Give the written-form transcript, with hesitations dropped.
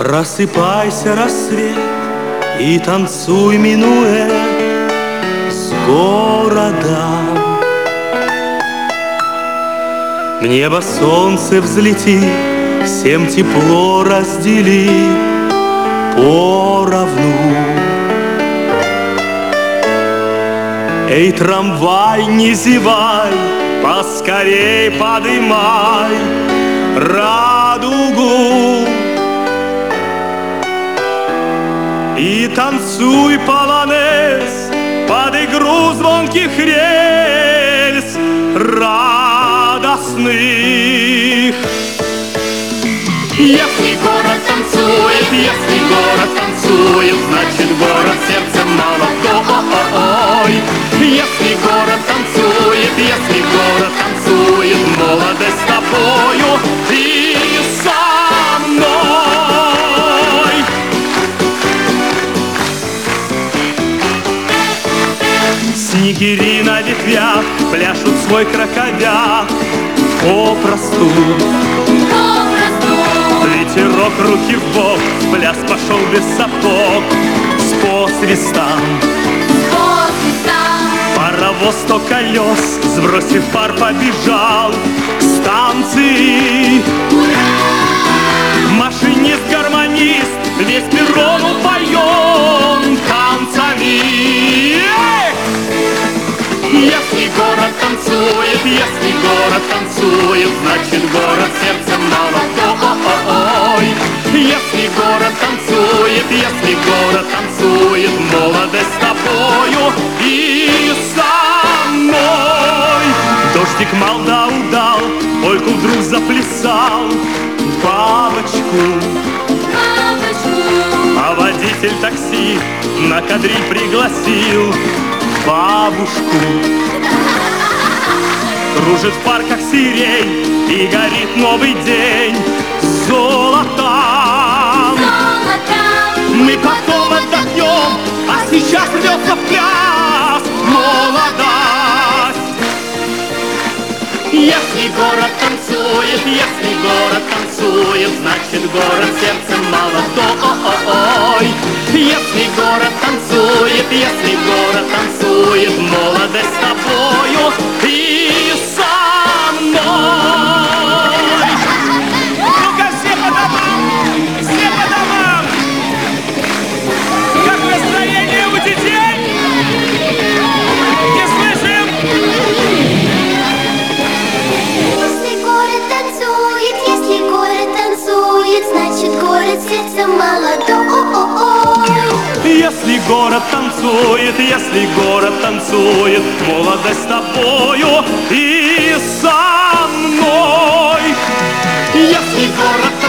Просыпайся, рассвет, и танцуй, минуя с городом. В небо солнце взлети, всем тепло раздели поровну. Эй, трамвай, не зевай, поскорей подымай радугу и танцуй полонез под игру звонких рельс радостных. Если город танцует, если город танцует, значит город сердцем молодой. Если город танцует, если город танцует, молодость с тобою и со мной. Снегири на ветвях пляшут свой крокодяк попросту. Ветерок руки в бок, в пляс пошел без сапог, с посвистом. Паровоз 100 колес, сбросив пар, побежал к станции. Машинист-гармонист весь перрон упоен танцами. Если город танцует, если город танцует, значит город сердцем молодой. Если город танцует, если город танцует, молодость с тобою и со мной. Дождик мал да удал, польку вдруг заплясал бабочку. А водитель такси на кадриль пригласил бабушку. Кружит в парках сирень и горит новый день золотом. Мы потом отдохнем, а сейчас рвется в пляс молодость. Если город танцует, если город танцует, значит город сердцем молодой. Если город танцует, если город танцует, молодость с тобою и со мной. Ну-ка, все по домам! Все по домам! Как настроение у детей? Не слышим? Если город танцует, значит город сердцем молодой. Если город танцует, если город танцует, молодость с тобою и со мной. Если город